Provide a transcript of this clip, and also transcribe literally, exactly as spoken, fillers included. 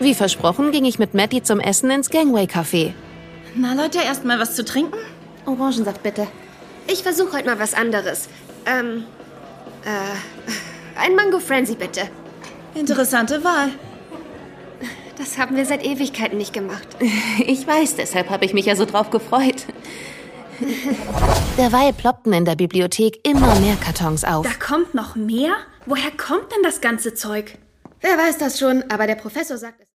Wie versprochen ging ich mit Matty zum Essen ins Gangway-Café. Na Leute, erst mal was zu trinken? Orangensaft bitte. Ich versuche heute mal was anderes. Ähm, äh, ein Mango Frenzy bitte. Interessante Wahl. Das haben wir seit Ewigkeiten nicht gemacht. Ich weiß, deshalb habe ich mich ja so drauf gefreut. Derweil ploppten in der Bibliothek immer mehr Kartons auf. Da kommt noch mehr? Woher kommt denn das ganze Zeug? Wer weiß das schon, aber der Professor sagt es.